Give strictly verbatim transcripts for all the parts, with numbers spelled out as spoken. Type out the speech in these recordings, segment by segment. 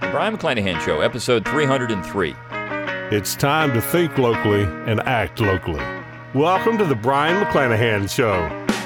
The Brion McClanahan Show, episode three hundred three. It's time to think locally and act locally. Welcome to the Brion McClanahan Show.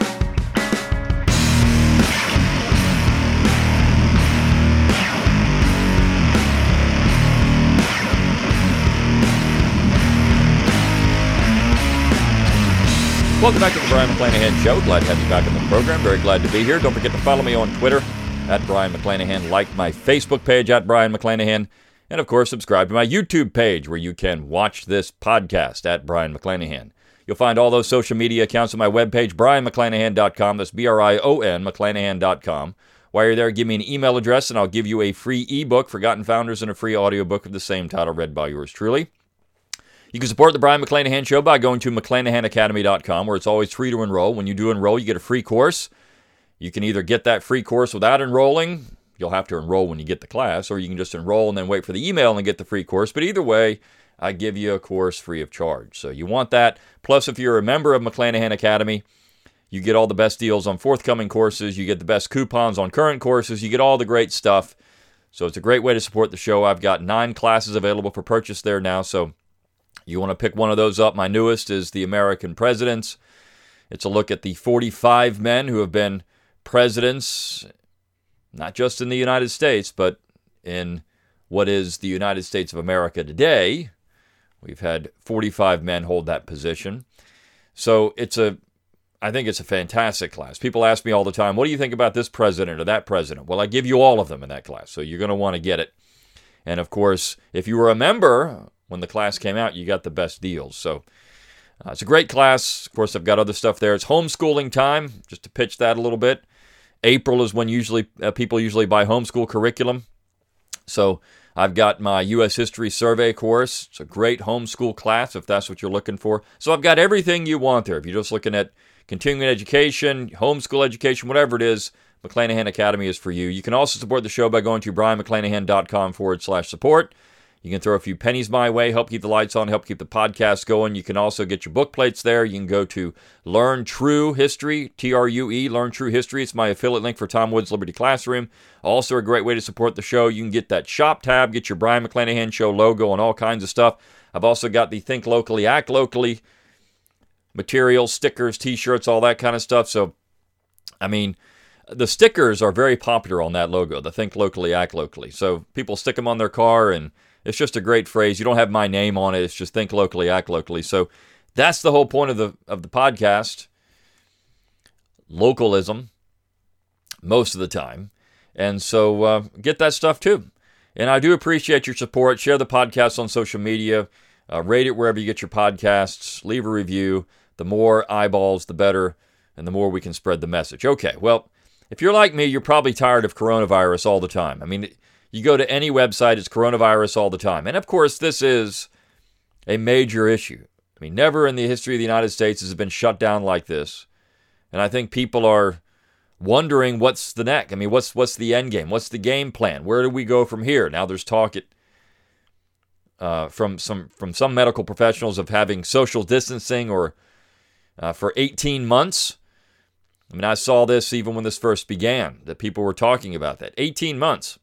Welcome back to the Brion McClanahan Show. Glad to have you back on the program. Very glad to be here. Don't forget to follow me on Twitter at Brion McClanahan. Like my Facebook page at Brion McClanahan. And, of course, subscribe to my YouTube page where you can watch this podcast at Brion McClanahan. You'll find all those social media accounts on my webpage, brion mcclanahan dot com. That's B R I O N, McClanahan dot com. While you're there, give me an email address, and I'll give you a free ebook, Forgotten Founders, and a free audiobook of the same title, read by yours truly. You can support the Brion McClanahan Show by going to mcclanahan academy dot com, where it's always free to enroll. When you do enroll, you get a free course. You can either get that free course without enrolling. You'll have to enroll when you get the class, or you can just enroll and then wait for the email and get the free course. But either way, I give you a course free of charge. So you want that. Plus, if you're a member of McClanahan Academy, you get all the best deals on forthcoming courses. You get the best coupons on current courses. You get all the great stuff. So it's a great way to support the show. I've got nine classes available for purchase there now, so you want to pick one of those up. My newest is The American Presidents. It's a look at the forty-five men who have been presidents, not just in the United States, but in what is the United States of America today. We've had forty-five men hold that position. So it's a, I think it's a fantastic class. People ask me all the time, what do you think about this president or that president? Well, I give you all of them in that class, so you're going to want to get it. And of course, if you were a member when the class came out, you got the best deals. So uh, it's a great class. Of course, I've got other stuff there. It's homeschooling time, just to pitch that a little bit. April is when usually uh, people usually buy homeschool curriculum. So I've got my U S History Survey course. It's a great homeschool class if that's what you're looking for. So I've got everything you want there. If you're just looking at continuing education, homeschool education, whatever it is, McClanahan Academy is for you. You can also support the show by going to brion mcclanahan dot com forward slash support. You can throw a few pennies my way, help keep the lights on, help keep the podcast going. You can also get your book plates there. You can go to Learn True History, T R U E, Learn True History. It's my affiliate link for Tom Woods Liberty Classroom. Also a great way to support the show. You can get that shop tab, get your Brion McClanahan Show logo and all kinds of stuff. I've also got the Think Locally, Act Locally materials, stickers, T-shirts, all that kind of stuff. So, I mean, the stickers are very popular on that logo, the Think Locally, Act Locally. So people stick them on their car, and it's just a great phrase. You don't have my name on it. It's just think locally, act locally. So that's the whole point of the of the podcast. Localism, most of the time. And so uh, get that stuff too. And I do appreciate your support. Share the podcast on social media. Uh, rate it wherever you get your podcasts. Leave a review. The more eyeballs, the better. And the more we can spread the message. Okay, well, if you're like me, you're probably tired of coronavirus all the time. I mean, you go to any website, it's coronavirus all the time. And of course, this is a major issue. I mean, never in the history of the United States has it been shut down like this. And I think people are wondering what's the next. I mean, what's what's the end game? What's the game plan? Where do we go from here? Now there's talk at, uh, from some from some medical professionals of having social distancing or uh, for eighteen months. I mean, I saw this even when this first began, that people were talking about that. eighteen months.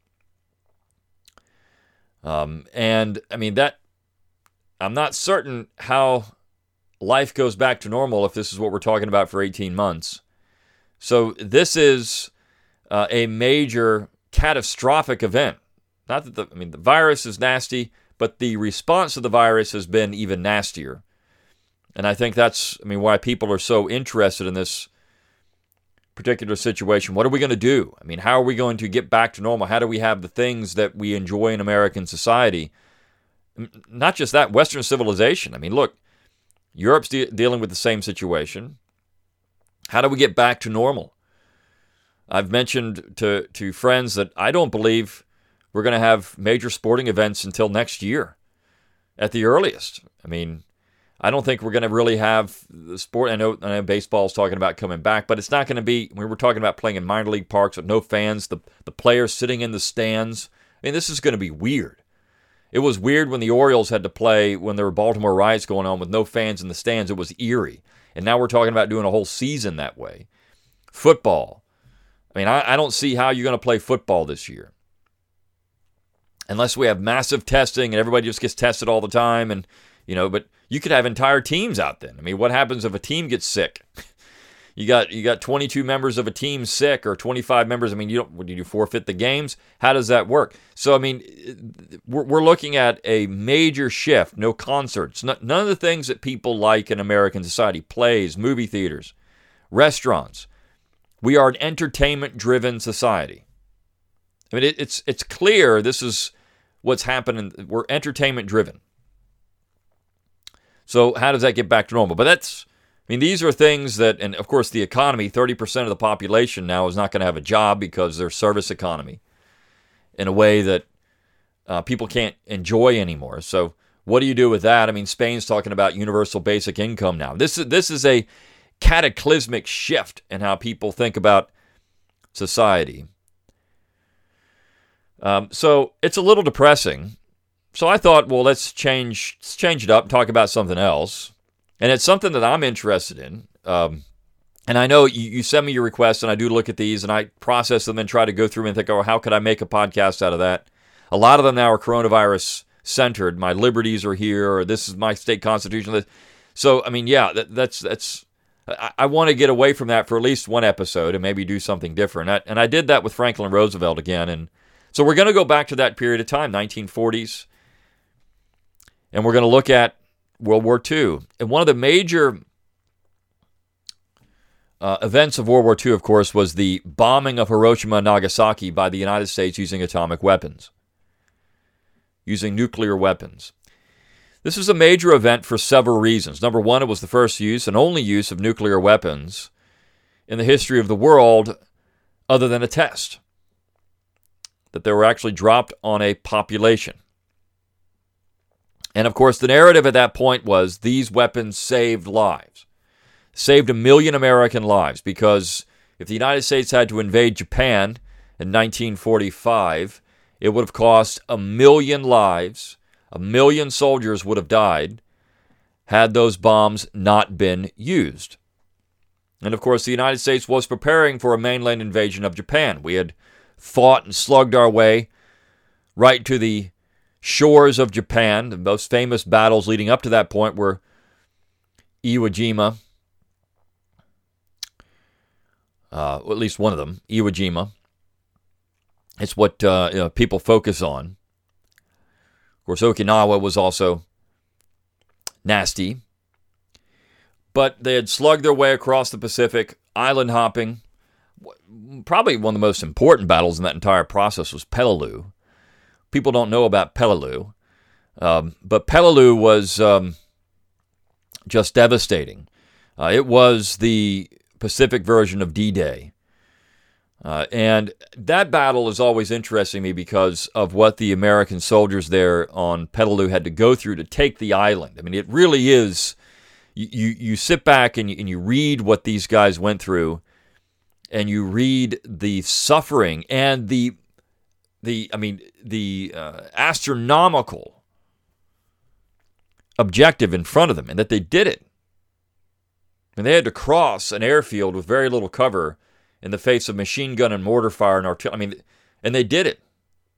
Um, and, I mean, that, I'm not certain how life goes back to normal if this is what we're talking about for eighteen months. So this is uh, a major catastrophic event. Not that the, I mean, the virus is nasty, but the response to the virus has been even nastier. And I think that's, I mean, why people are so interested in this particular situation. What are we going to do? I mean, how are we going to get back to normal? How do we have the things that we enjoy in American society? Not just that, Western civilization. I mean, look, Europe's de- dealing with the same situation. How do we get back to normal? I've mentioned to, to friends that I don't believe we're going to have major sporting events until next year at the earliest. I mean, I don't think we're going to really have the sport. I know, I know baseball's talking about coming back, but it's not going to be, we were talking about playing in minor league parks with no fans, the, the players sitting in the stands. I mean, this is going to be weird. It was weird when the Orioles had to play when there were Baltimore riots going on with no fans in the stands. It was eerie. And now we're talking about doing a whole season that way. Football. I mean, I, I don't see how you're going to play football this year. unless we have massive testing and everybody just gets tested all the time. And, you know, but you could have entire teams out then. I mean, what happens if a team gets sick? You got you got twenty-two members of a team sick, or twenty-five members. I mean, you don't, would you forfeit the games? How does that work? So, I mean, we're, we're looking at a major shift. No concerts. No, none of the things that people like in American society. Plays, movie theaters, restaurants. We are an entertainment-driven society. I mean, it, it's it's clear this is what's happening. We're entertainment-driven. So how does that get back to normal? But that's, I mean, these are things that, and of course the economy, thirty percent of the population now is not going to have a job because they're service economy in a way that uh, people can't enjoy anymore. So what do you do with that? I mean, Spain's talking about universal basic income now. This is, this is a cataclysmic shift in how people think about society. Um, so it's a little depressing. So I thought, well, let's change, let's change it up and talk about something else. And it's something that I'm interested in. Um, and I know you, you send me your requests, and I do look at these, and I process them and try to go through and think, oh, how could I make a podcast out of that? A lot of them now are coronavirus-centered. My liberties are here, or this is my state constitution. So, I mean, yeah, that, that's... that's. I, I want to get away from that for at least one episode and maybe do something different. I, and I did that with Franklin Roosevelt again. And so we're going to go back to that period of time, nineteen forties. And we're going to look at World War Two. And one of the major uh, events of World War Two, of course, was the bombing of Hiroshima and Nagasaki by the United States using atomic weapons, using nuclear weapons. This was a major event for several reasons. Number one, it was the first use and only use of nuclear weapons in the history of the world other than a test, that they were actually dropped on a population. And of course, the narrative at that point was these weapons saved lives, saved a million American lives, because if the United States had to invade Japan in nineteen forty-five, it would have cost a million lives. A million soldiers would have died had those bombs not been used. And of course, the United States was preparing for a mainland invasion of Japan. We had fought and slugged our way right to the shores of Japan. The most famous battles leading up to that point were Iwo Jima, uh, or at least one of them, Iwo Jima. It's what uh, you know, people focus on. Of course, Okinawa was also nasty. But they had slugged their way across the Pacific, island hopping. Probably one of the most important battles in that entire process was Peleliu. People don't know about Peleliu. Um, but Peleliu was um, just devastating. Uh, it was the Pacific version of D-Day. Uh, and that battle is always interesting me because of what the American soldiers there on Peleliu had to go through to take the island. I mean, it really is, you, you, you sit back and you, and you read what these guys went through, and you read the suffering and the, the I mean, the uh, astronomical objective in front of them, and that they did it. And they had to cross an airfield with very little cover in the face of machine gun and mortar fire and artillery. I mean, and they did it.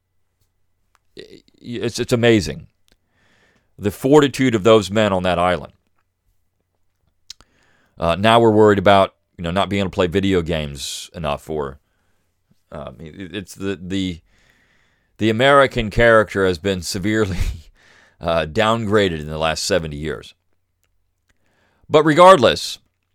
It's it's amazing, the fortitude of those men on that island. Uh, now we're worried about you know not being able to play video games enough, or uh, it's the the the American character has been severely uh, downgraded in the last seventy years. But regardless.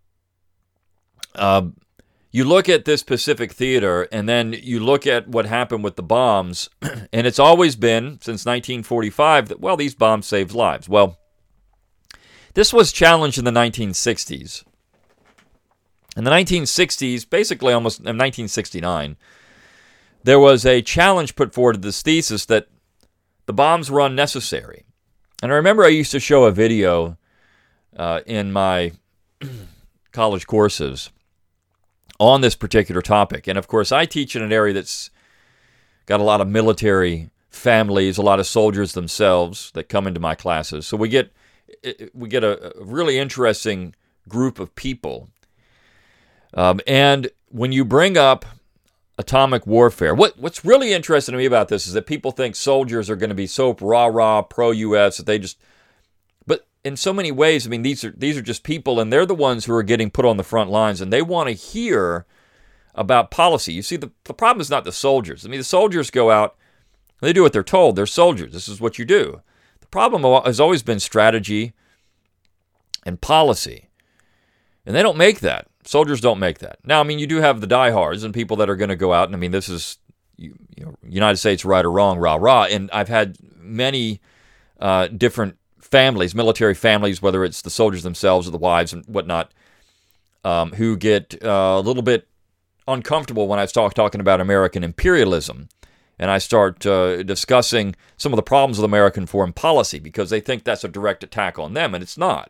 Uh, You look at this Pacific Theater, and then you look at what happened with the bombs, and it's always been, since nineteen forty-five, that, well, these bombs saved lives. Well, this was challenged in the nineteen sixties. In the nineteen sixties, basically almost in nineteen sixty-nine, there was a challenge put forward to this thesis that the bombs were unnecessary. And I remember I used to show a video uh, in my college courses on this particular topic. And of course, I teach in an area that's got a lot of military families, a lot of soldiers themselves that come into my classes. So we get we get a, a really interesting group of people. Um, and when you bring up atomic warfare. What What's really interesting to me about this is that people think soldiers are going to be so rah-rah, pro-U S that they just... But in so many ways, I mean, these are these are just people, and they're the ones who are getting put on the front lines, and they want to hear about policy. You see, the, the problem is not the soldiers. I mean, the soldiers go out, they do what they're told. They're soldiers. This is what you do. The problem has always been strategy and policy, and they don't make that. Soldiers don't make that. Now, I mean, you do have the diehards and people that are going to go out, and I mean, this is, you, you know, United States, right or wrong, rah, rah. And I've had many uh, different families, military families, whether it's the soldiers themselves or the wives and whatnot, um, who get uh, a little bit uncomfortable when I start talking about American imperialism. And I start uh, discussing some of the problems with American foreign policy because they think that's a direct attack on them, and it's not.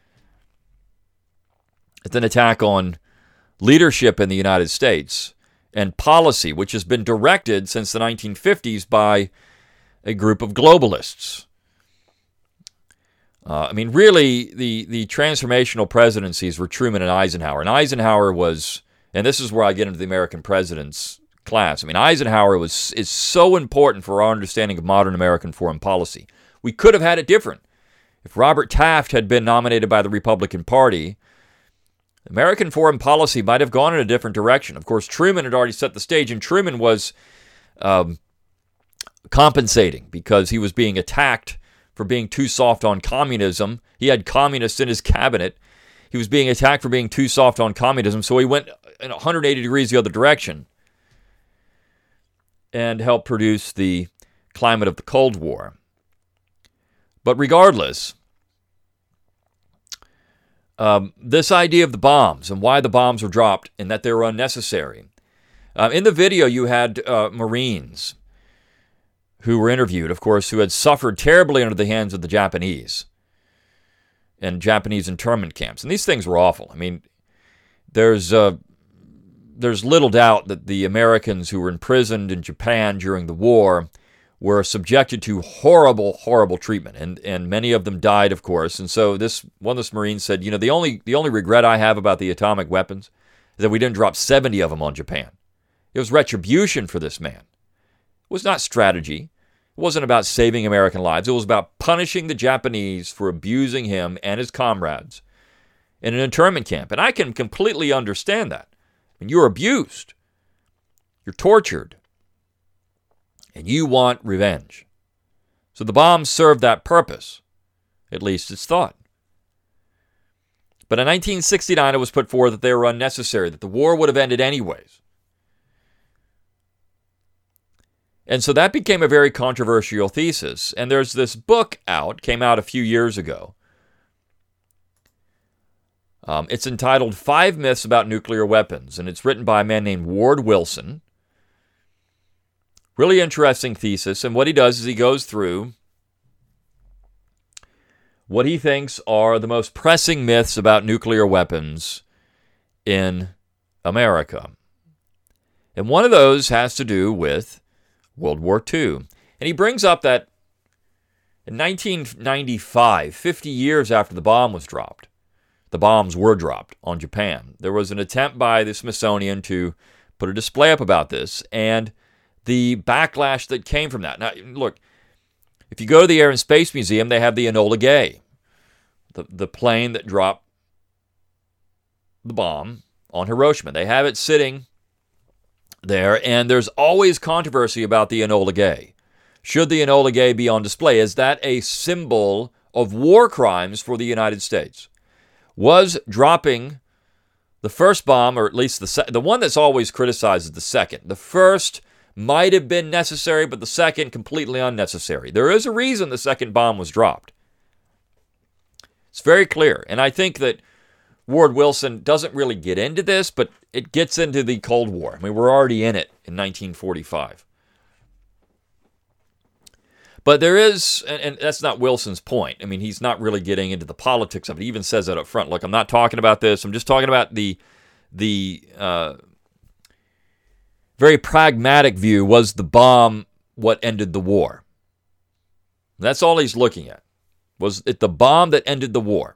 It's an attack on leadership in the United States and policy, which has been directed since the nineteen fifties by a group of globalists. Uh, I mean, really, the, the transformational presidencies were Truman and Eisenhower. And Eisenhower was, and this is where I get into the American presidents class. I mean, Eisenhower was is so important for our understanding of modern American foreign policy. We could have had it different. If Robert Taft had been nominated by the Republican Party, American foreign policy might have gone in a different direction. Of course, Truman had already set the stage, and Truman was um, compensating because he was being attacked for being too soft on communism. He had communists in his cabinet. He was being attacked for being too soft on communism, so he went in one hundred eighty degrees the other direction and helped produce the climate of the Cold War. But regardless, Um, this idea of the bombs and why the bombs were dropped and that they were unnecessary. Uh, in the video, you had uh, Marines who were interviewed, of course, who had suffered terribly under the hands of the Japanese and Japanese internment camps. And these things were awful. I mean, there's uh, there's little doubt that the Americans who were imprisoned in Japan during the war were subjected to horrible, horrible treatment, and and many of them died, of course. And so this one of this Marines said, you know, the only the only regret I have about the atomic weapons is that we didn't drop seventy of them on Japan. It was retribution for this man. It was not strategy. It wasn't about saving American lives. It was about punishing the Japanese for abusing him and his comrades in an internment camp. And I can completely understand that. I mean, you're abused. You're tortured. And you want revenge. So the bombs served that purpose. At least it's thought. But in nineteen sixty-nine, it was put forward that they were unnecessary, that the war would have ended anyways. And so that became a very controversial thesis. And there's this book out, came out a few years ago. Um, it's entitled Five Myths About Nuclear Weapons, and it's written by a man named Ward Wilson. Really interesting thesis, and what he does is he goes through what he thinks are the most pressing myths about nuclear weapons in America. And one of those has to do with World War Two. And he brings up that in nineteen ninety-five, fifty years after the bomb was dropped, the bombs were dropped on Japan, there was an attempt by the Smithsonian to put a display up about this, and the backlash that came from that. Now, look, if you go to the Air and Space Museum, they have the Enola Gay, the, the plane that dropped the bomb on Hiroshima. They have it sitting there, and there's always controversy about the Enola Gay. Should the Enola Gay be on display? Is that a symbol of war crimes for the United States? Was dropping the first bomb, or at least the se- the one that's always criticized is the second. The first might have been necessary, but the second, completely unnecessary. There is a reason the second bomb was dropped. It's very clear. And I think that Ward Wilson doesn't really get into this, but it gets into the Cold War. I mean, we're already in it in nineteen forty-five. But there is, and, and that's not Wilson's point. I mean, he's not really getting into the politics of it. He even says that up front. Look, I'm not talking about this. I'm just talking about the, the, uh, very pragmatic view. Was the bomb what ended the war? That's all he's looking at. Was it the bomb that ended the war?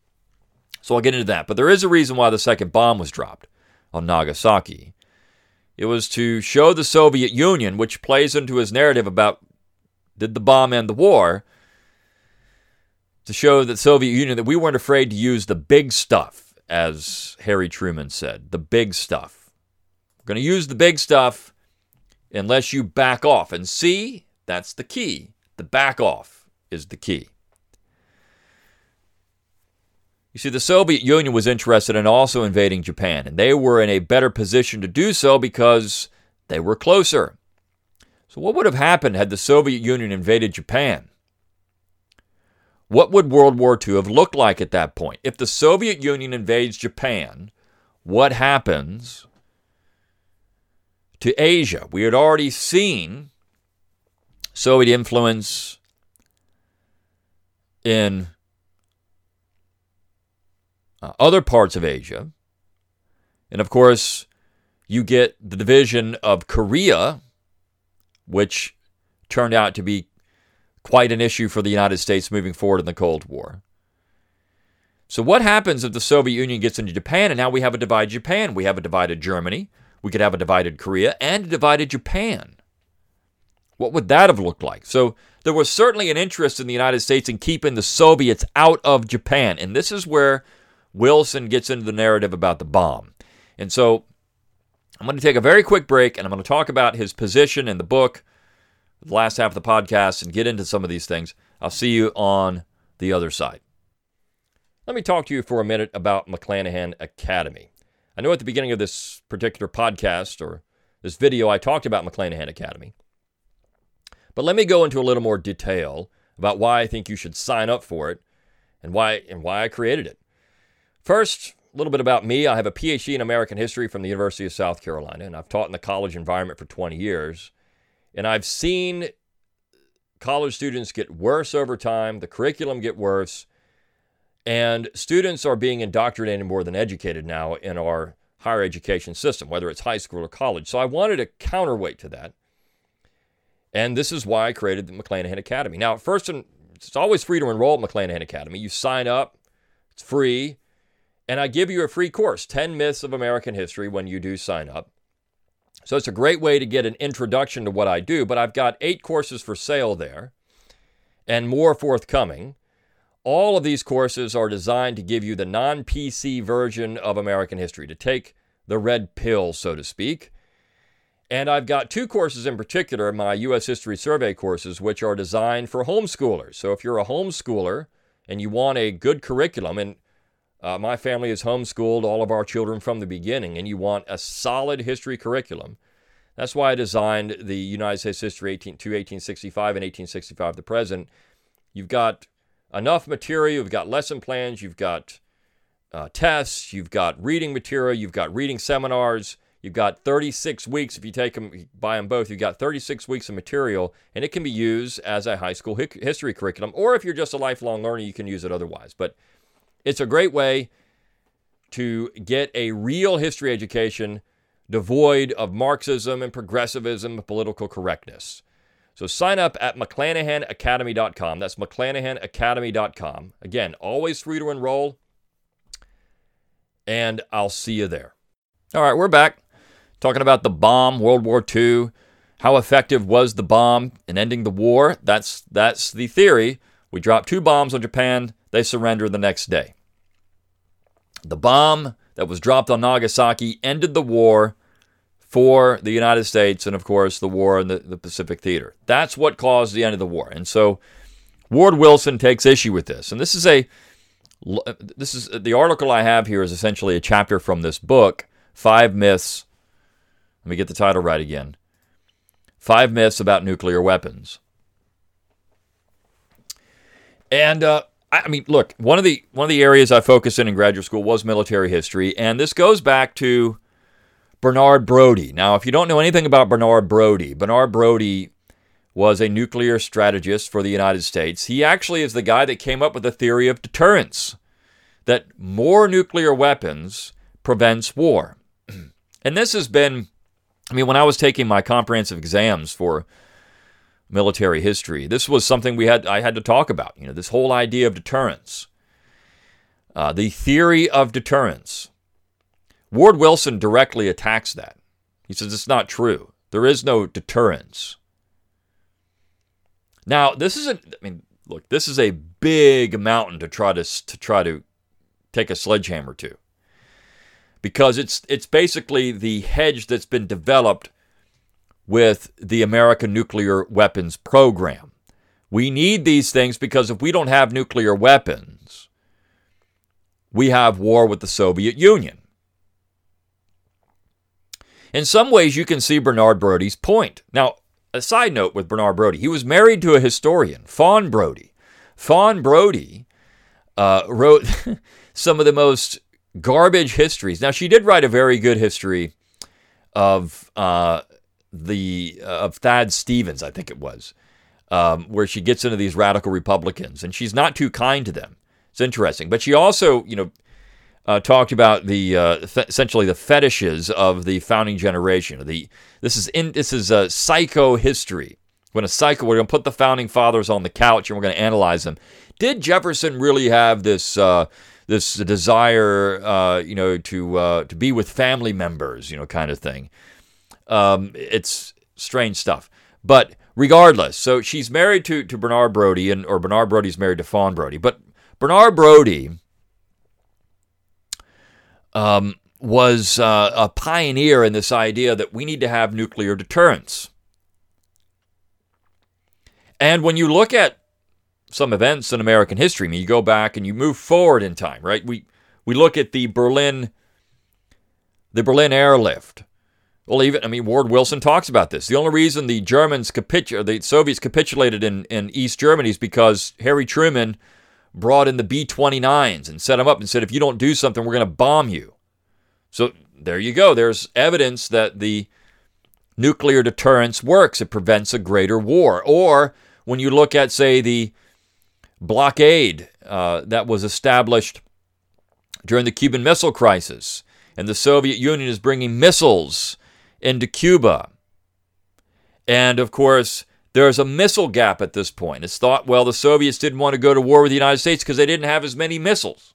So I'll get into that. But there is a reason why the second bomb was dropped on Nagasaki. It was to show the Soviet Union, which plays into his narrative about did the bomb end the war, to show the Soviet Union that we weren't afraid to use the big stuff, as Harry Truman said, the big stuff. We're going to use the big stuff unless you back off. And see, that's the key. The back off is the key. You see, the Soviet Union was interested in also invading Japan, and they were in a better position to do so because they were closer. So what would have happened had the Soviet Union invaded Japan? What would World War Two have looked like at that point? If the Soviet Union invades Japan, what happens to Asia? We had already seen Soviet influence in uh, other parts of Asia. And of course, you get the division of Korea, which turned out to be quite an issue for the United States moving forward in the Cold War. So what happens if the Soviet Union gets into Japan and now we have a divided Japan? We have a divided Germany, we could have a divided Korea, and a divided Japan. What would that have looked like? So there was certainly an interest in the United States in keeping the Soviets out of Japan. And this is where Wilson gets into the narrative about the bomb. And so I'm going to take a very quick break, and I'm going to talk about his position in the book, the last half of the podcast, and get into some of these things. I'll see you on the other side. Let me talk to you for a minute about McClanahan Academy. I know at the beginning of this particular podcast or this video, I talked about McClanahan Academy. But let me go into a little more detail about why I think you should sign up for it and why and why I created it. First, a little bit about me. I have a P H D in American history from the University of South Carolina, and I've taught in the college environment for twenty years. And I've seen college students get worse over time, the curriculum get worse, and students are being indoctrinated more than educated now in our higher education system, whether it's high school or college. So I wanted a counterweight to that. And this is why I created the McClanahan Academy. Now, first, it's always free to enroll at McClanahan Academy. You sign up, it's free, and I give you a free course, ten Myths of American History, when you do sign up. So it's a great way to get an introduction to what I do, but I've got eight courses for sale there and more forthcoming. All of these courses are designed to give you the non-P C version of American history, to take the red pill, so to speak. And I've got two courses in particular, my U S History Survey courses, which are designed for homeschoolers. So if you're a homeschooler and you want a good curriculum, and uh, my family has homeschooled all of our children from the beginning, and you want a solid history curriculum, that's why I designed the United States History eighteen to eighteen sixty-five and eighteen sixty-five to present. You've got enough material, you've got lesson plans, you've got uh, tests, you've got reading material, you've got reading seminars. You've got thirty-six weeks, if you take them, buy them both, you've got thirty-six weeks of material, and it can be used as a high school hi- history curriculum, or if you're just a lifelong learner, you can use it otherwise. But it's a great way to get a real history education devoid of Marxism and progressivism and political correctness. So sign up at McClanahan Academy dot com. That's McClanahan Academy dot com. Again, always free to enroll, and I'll see you there. All right, we're back. Talking about the bomb, World War Two. How effective was the bomb in ending the war? That's that's the theory. We dropped two bombs on Japan. They surrendered the next day. The bomb that was dropped on Nagasaki ended the war for the United States and, of course, the war in the, the Pacific Theater. That's what caused the end of the war. And so Ward Wilson takes issue with this. And this is a this is the article I have here is essentially a chapter from this book, Five Myths. Let me get the title right again. Five Myths About Nuclear Weapons. And, uh, I mean, look, one of the one of the areas I focused in in graduate school was military history, and this goes back to Bernard Brodie. Now, if you don't know anything about Bernard Brodie, Bernard Brodie was a nuclear strategist for the United States. He actually is the guy that came up with the theory of deterrence, that more nuclear weapons prevents war. And this has been, I mean, when I was taking my comprehensive exams for military history, this was something we had I had to talk about. You know, this whole idea of deterrence, uh, the theory of deterrence. Ward Wilson directly attacks that. He says it's not true. There is no deterrence. Now, this isn't, I mean, look, this is a big mountain to try to to try to take a sledgehammer to. Because it's it's basically the hedge that's been developed with the American nuclear weapons program. We need these things because if we don't have nuclear weapons, we have war with the Soviet Union. In some ways, you can see Bernard Brodie's point. Now, a side note with Bernard Brodie, he was married to a historian, Fawn Brodie. Fawn Brodie uh, wrote some of the most garbage histories. Now, she did write a very good history of uh, the uh, of Thad Stevens, I think it was, um, where she gets into these radical Republicans, and she's not too kind to them. It's interesting, but she also, you know, uh, talked about the uh, th- essentially the fetishes of the founding generation. The this is in this is a psycho history. When a psycho, we're going to put the founding fathers on the couch and we're going to analyze them. Did Jefferson really have this? Uh, This desire, uh, you know, to uh, to be with family members, you know, kind of thing. Um, it's strange stuff. But regardless, so she's married to to Bernard Brodie, and or Bernard Brodie's married to Fawn Brodie. But Bernard Brodie um, was uh, a pioneer in this idea that we need to have nuclear deterrence. And when you look at some events in American history, I mean, you go back and you move forward in time, right? We we look at the Berlin, the Berlin airlift. Well, even, I mean, Ward Wilson talks about this. The only reason the Germans capitu- the Soviets capitulated in, in East Germany is because Harry Truman brought in the B twenty-nines and set them up and said, if you don't do something, we're going to bomb you. So there you go. There's evidence that the nuclear deterrence works. It prevents a greater war. Or when you look at, say, the blockade uh, that was established during the Cuban Missile Crisis, and the Soviet Union is bringing missiles into Cuba. And, of course, there's a missile gap at this point. It's thought, well, the Soviets didn't want to go to war with the United States because they didn't have as many missiles.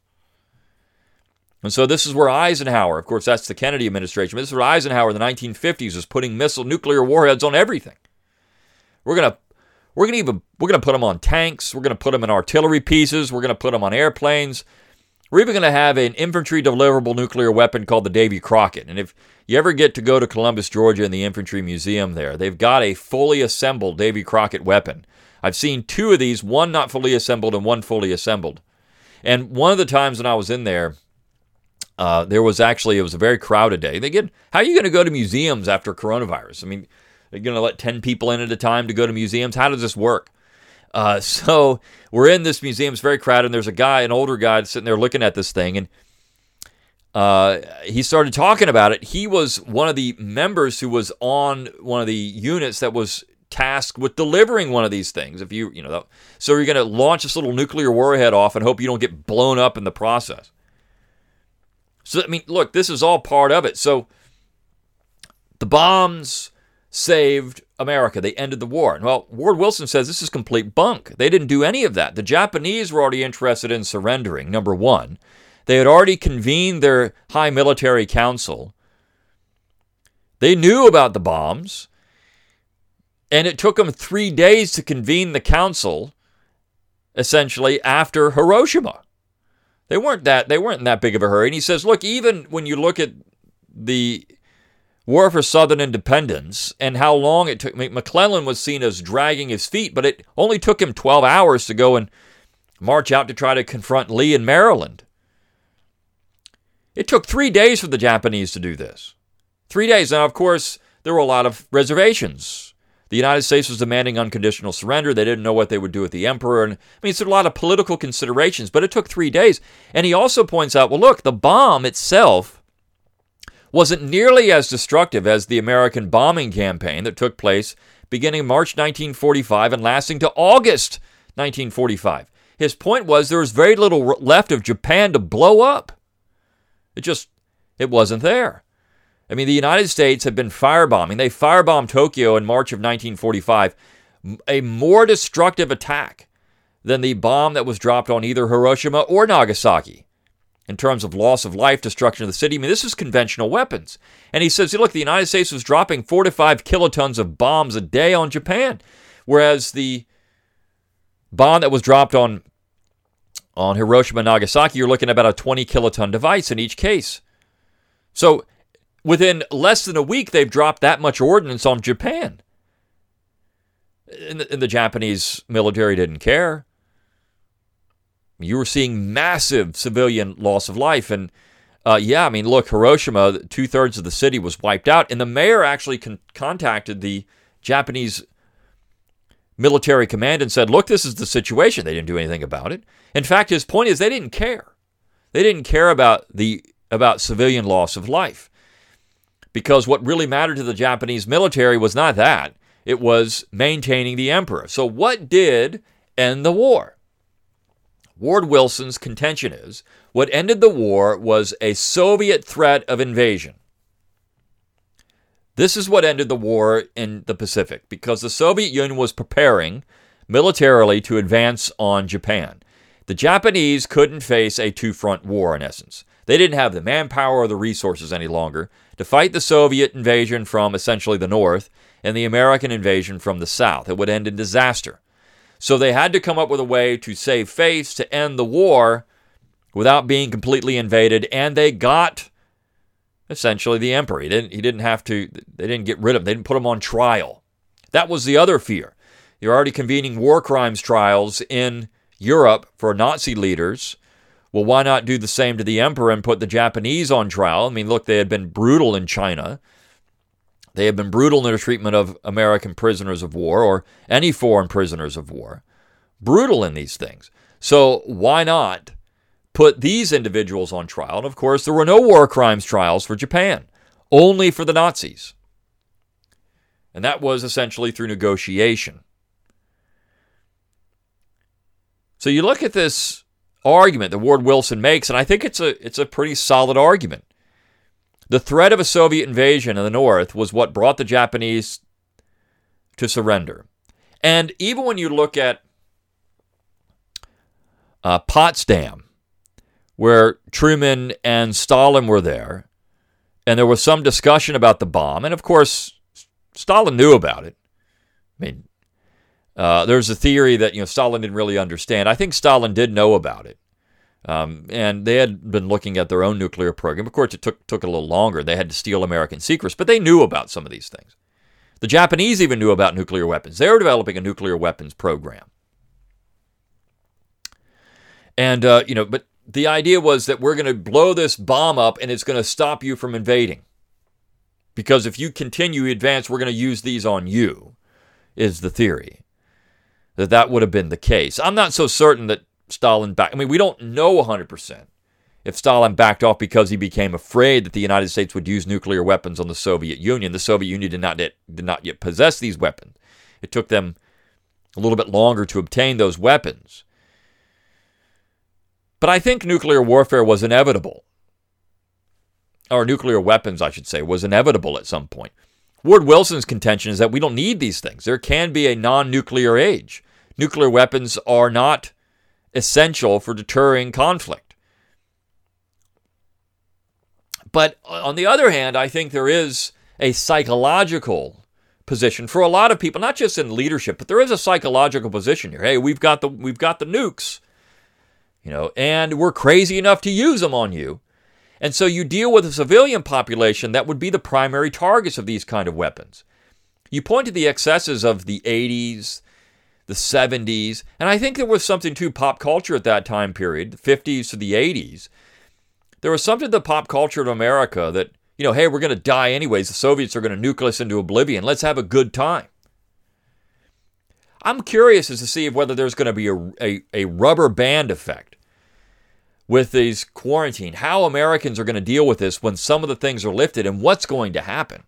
And so this is where Eisenhower, of course, that's the Kennedy administration, but this is where Eisenhower in the nineteen fifties was putting missile nuclear warheads on everything. We're going to We're gonna even we're gonna put them on tanks. We're gonna put them in artillery pieces. We're gonna put them on airplanes. We're even gonna have an infantry deliverable nuclear weapon called the Davy Crockett. And if you ever get to go to Columbus, Georgia, in the Infantry Museum there, they've got a fully assembled Davy Crockett weapon. I've seen two of these, one not fully assembled and one fully assembled. And one of the times when I was in there, uh, there was actually it was a very crowded day. They get how are you gonna go to museums after coronavirus? I mean. Are you going to let ten people in at a time to go to museums? How does this work? Uh, so we're in this museum. It's very crowded. And there's a guy, an older guy, sitting there looking at this thing. And uh, he started talking about it. He was one of the members who was on one of the units that was tasked with delivering one of these things. If you, you know, so you're going to launch this little nuclear warhead off and hope you don't get blown up in the process. So, I mean, look, this is all part of it. So the bombs saved America. They ended the war. And, well, Ward Wilson says this is complete bunk. They didn't do any of that. The Japanese were already interested in surrendering, number one. They had already convened their high military council. They knew about the bombs. And it took them three days to convene the council, essentially, after Hiroshima. They weren't that, they weren't in that big of a hurry. And he says, look, even when you look at the War for Southern Independence and how long it took. McClellan was seen as dragging his feet, but it only took him twelve hours to go and march out to try to confront Lee in Maryland. It took three days for the Japanese to do this. Three days. Now, of course, there were a lot of reservations. The United States was demanding unconditional surrender. They didn't know what they would do with the emperor. And I mean, it's a lot of political considerations, but it took three days. And he also points out, well, look, the bomb itself wasn't nearly as destructive as the American bombing campaign that took place beginning March nineteen forty-five and lasting to August nineteen forty-five. His point was there was very little left of Japan to blow up. It just, it wasn't there. I mean, the United States had been firebombing. They firebombed Tokyo in March of nineteen forty-five, a more destructive attack than the bomb that was dropped on either Hiroshima or Nagasaki. in terms of loss of life, destruction of the city. I mean, this is conventional weapons. And he says, look, the United States was dropping four to five kilotons of bombs a day on Japan, whereas the bomb that was dropped on, on Hiroshima and Nagasaki, you're looking at about a twenty kiloton device in each case. So within less than a week, they've dropped that much ordnance on Japan. And the, and the Japanese military didn't care. You were seeing massive civilian loss of life. And uh, yeah, I mean, look, Hiroshima, two-thirds of the city was wiped out. And the mayor actually con- contacted the Japanese military command and said, look, this is the situation. They didn't do anything about it. In fact, his point is they didn't care. They didn't care about the about civilian loss of life. Because what really mattered to the Japanese military was not that. It was maintaining the emperor. So what did end the war? Ward Wilson's contention is what ended the war was a Soviet threat of invasion. This is what ended the war in the Pacific because the Soviet Union was preparing militarily to advance on Japan. The Japanese couldn't face a two-front war, in essence. They didn't have the manpower or the resources any longer to fight the Soviet invasion from essentially the north and the American invasion from the south. It would end in disaster. So they had to come up with a way to save face, to end the war without being completely invaded, and they got essentially the emperor. He didn't, he didn't have to, they didn't get rid of him. They didn't put him on trial. That was the other fear. You're already convening war crimes trials in Europe for Nazi leaders. Well, why not do the same to the emperor and put the Japanese on trial? I mean, look, they had been brutal in China. They had been brutal in their treatment of American prisoners of war or any foreign prisoners of war. Brutal in these things. So why not put these individuals on trial? And of course, there were no war crimes trials for Japan, only for the Nazis. And that was essentially through negotiation. So you look at this argument that Ward Wilson makes, and I think it's a it's a pretty solid argument. The threat of a Soviet invasion in the North was what brought the Japanese to surrender. And even when you look at uh, Potsdam, where Truman and Stalin were there, and there was some discussion about the bomb, and of course, Stalin knew about it. I mean, uh, there's a theory that you know Stalin didn't really understand. I think Stalin did know about it. Um, and they had been looking at their own nuclear program. Of course, it took took a little longer. They had to steal American secrets, but they knew about some of these things. The Japanese even knew about nuclear weapons. They were developing a nuclear weapons program. And, uh, you know, but the idea was that we're going to blow this bomb up and it's going to stop you from invading. Because if you continue to advance, we're going to use these on you, is the theory. That that would have been the case. I'm not so certain that Stalin back. I mean, we don't know one hundred percent if Stalin backed off because he became afraid that the United States would use nuclear weapons on the Soviet Union. The Soviet Union did not yet, did not yet possess these weapons. It took them a little bit longer to obtain those weapons. But I think nuclear warfare was inevitable. Or nuclear weapons, I should say, was inevitable at some point. Ward Wilson's contention is that we don't need these things. There can be a non-nuclear age. Nuclear weapons are not essential for deterring conflict. But on the other hand, I think there is a psychological position for a lot of people, not just in leadership, but there is a psychological position here. Hey, we've got the we've got the nukes, you know, and we're crazy enough to use them on you. And so you deal with a civilian population that would be the primary targets of these kind of weapons. You point to the excesses of the eighties, the seventies, and I think there was something to pop culture at that time period, the fifties to the eighties. There was something to the pop culture of America that, you know, hey, we're going to die anyways. The Soviets are going to nuke us into oblivion. Let's have a good time. I'm curious as to see whether there's going to be a, a, a rubber band effect with these quarantine, how Americans are going to deal with this when some of the things are lifted and what's going to happen.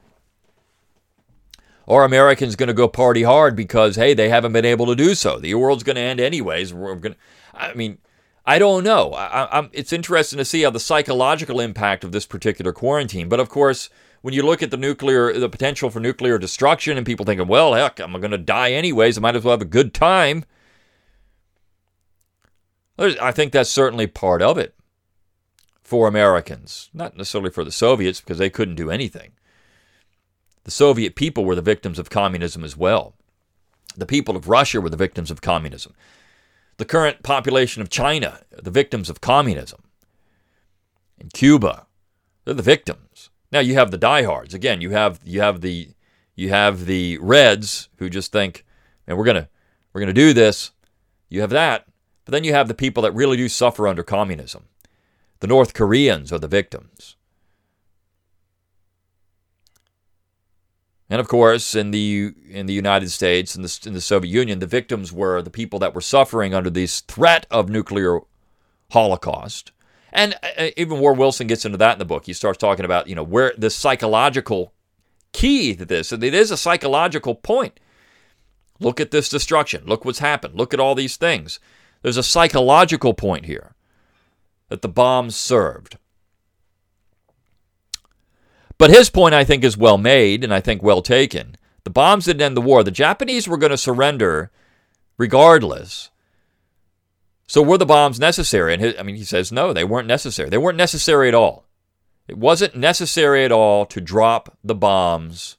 Or Americans going to go party hard because, hey, they haven't been able to do so. The world's going to end anyways. We're going to, I mean, I don't know. I, I'm, it's interesting to see how the psychological impact of this particular quarantine. But of course, when you look at the nuclear, the potential for nuclear destruction, and people thinking, well, heck, I'm going to die anyways. I might as well have a good time. I think that's certainly part of it. for Americans, not necessarily for the Soviets because they couldn't do anything. The Soviet people were the victims of communism as well. The people of Russia were the victims of communism. The current population of China, the victims of communism. In Cuba, they're the victims. Now you have the diehards. Again, you have you have the you have the Reds who just think, man, we're gonna we're gonna do this. You have that, but then you have the people that really do suffer under communism. The North Koreans are the victims. And of course, in the in the United States and the, in the Soviet Union, the victims were the people that were suffering under this threat of nuclear holocaust. And uh, even Ward Wilson gets into that in the book. He starts talking about, you know, where the psychological key to this, and it is a psychological point. Look at this destruction. Look what's happened. Look at all these things. There's a psychological point here that the bombs served. But his point, I think, is well made and I think well taken. The bombs didn't end the war. The Japanese were going to surrender regardless. So were the bombs necessary? And his, I mean, he says, no, they weren't necessary. They weren't necessary at all. It wasn't necessary at all to drop the bombs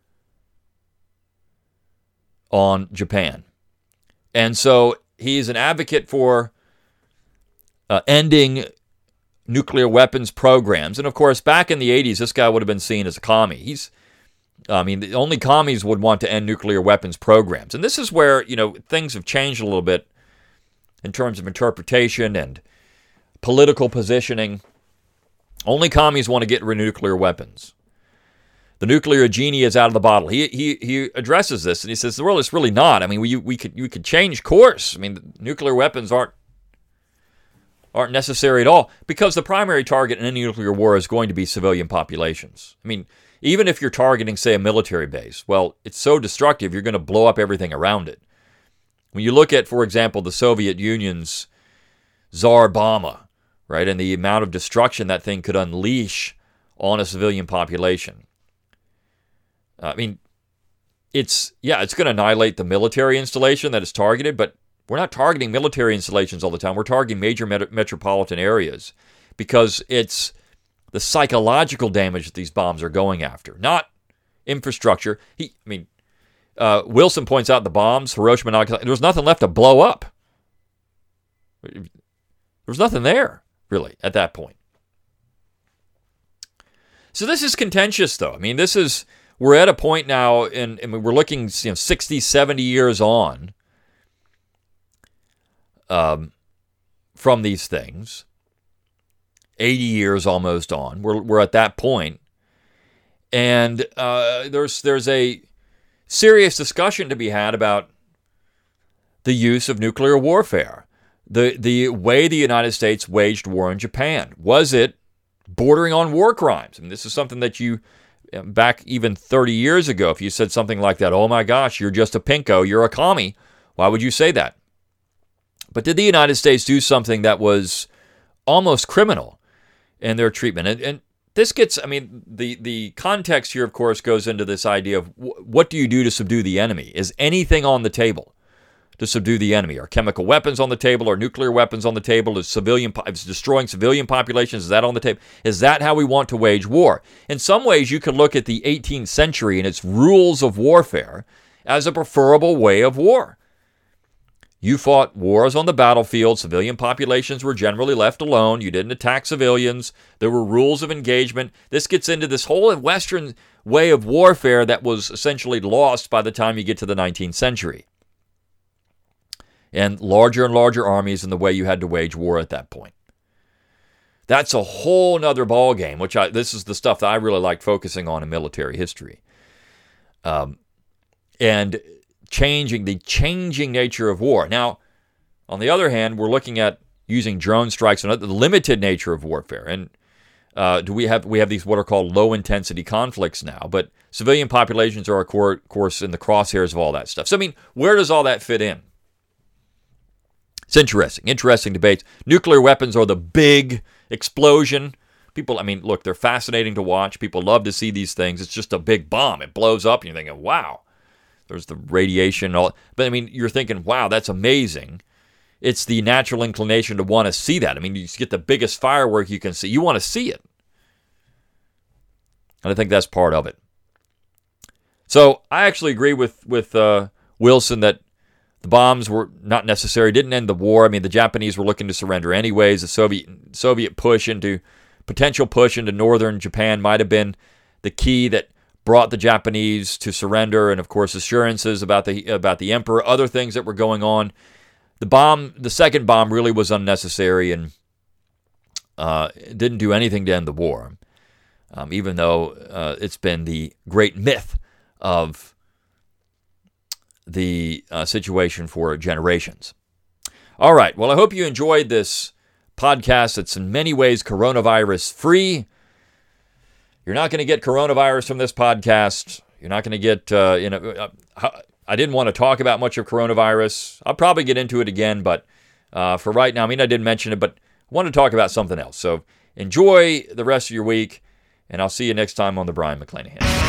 on Japan. And so he's an advocate for uh, ending nuclear weapons programs. And of course, back in the eighties, this guy would have been seen as a commie. He's, I mean, the only commies would want to end nuclear weapons programs. And this is where, you know, things have changed a little bit in terms of interpretation and political positioning. Only commies want to get rid of nuclear weapons. The nuclear genie is out of the bottle. He he he addresses this and he says, well, it's really not. I mean, we we could you could change course. I mean, nuclear weapons aren't aren't necessary at all because the primary target in any nuclear war is going to be civilian populations. I mean, even if you're targeting, say, a military base, well, it's so destructive, you're going to blow up everything around it. When you look at, for example, the Soviet Union's Tsar Bomba, right, and the amount of destruction that thing could unleash on a civilian population. I mean, it's, yeah, it's going to annihilate the military installation that is targeted, but we're not targeting military installations all the time. We're targeting major met- metropolitan areas because it's the psychological damage that these bombs are going after, not infrastructure. He, I mean, uh, Wilson points out the bombs, Hiroshima, Nagasaki, there was nothing left to blow up. There was nothing there, really, at that point. So this is contentious, though. I mean, this is, we're at a point now, and we're looking, you know, sixty, seventy years on um, from these things. eighty years almost on. We're we're at that point. And uh, there's there's a serious discussion to be had about the use of nuclear warfare. The the way the United States waged war in Japan. Was it bordering on war crimes? And this is something that you, back even thirty years ago, if you said something like that, oh my gosh, you're just a pinko, you're a commie. Why would you say that? But did the United States do something that was almost criminal in their treatment? And, and this gets, I mean, the, the context here, of course, goes into this idea of w- what do you do to subdue the enemy? Is anything on the table to subdue the enemy? Are chemical weapons on the table? Are nuclear weapons on the table? Is civilian, is destroying civilian populations? Is that on the table? Is that how we want to wage war? In some ways, you could look at the eighteenth century and its rules of warfare as a preferable way of war. You fought wars on the battlefield. Civilian populations were generally left alone. You didn't attack civilians. There were rules of engagement. This gets into this whole Western way of warfare that was essentially lost by the time you get to the nineteenth century. And larger and larger armies and the way you had to wage war at that point. That's a whole nother ballgame, which I, this is the stuff that I really like focusing on in military history. Um, and changing the changing nature of war. Now, on the other hand, we're looking at using drone strikes and the limited nature of warfare. And uh, do we have we have these what are called low intensity conflicts now? But civilian populations are, of course, in the crosshairs of all that stuff. So, I mean, where does all that fit in? It's interesting. Interesting debates. Nuclear weapons are the big explosion. People, I mean, look, they're fascinating to watch. People love to see these things. It's just a big bomb. It blows up, and you're thinking, wow. There's the radiation. All, but, I mean, you're thinking, wow, that's amazing. it's the natural inclination to want to see that. I mean, you get the biggest firework you can see. You want to see it. And I think that's part of it. So I actually agree with, with uh, Wilson that the bombs were not necessary, didn't end the war. I mean, the Japanese were looking to surrender anyways. The Soviet Soviet push into, potential push into northern Japan might have been the key that brought the Japanese to surrender, and of course assurances about the about the emperor, other things that were going on. The bomb, the second bomb, really was unnecessary and uh, didn't do anything to end the war, um, even though uh, it's been the great myth of the uh, situation for generations. All right, well, I hope you enjoyed this podcast. It's in many ways coronavirus-free. You're not going to get coronavirus from this podcast. You're not going to get, uh, you know, I didn't want to talk about much of coronavirus. I'll probably get into it again, but uh, for right now, I mean, I didn't mention it, but I want to talk about something else. So enjoy the rest of your week, and I'll see you next time on the Brian McClanahan.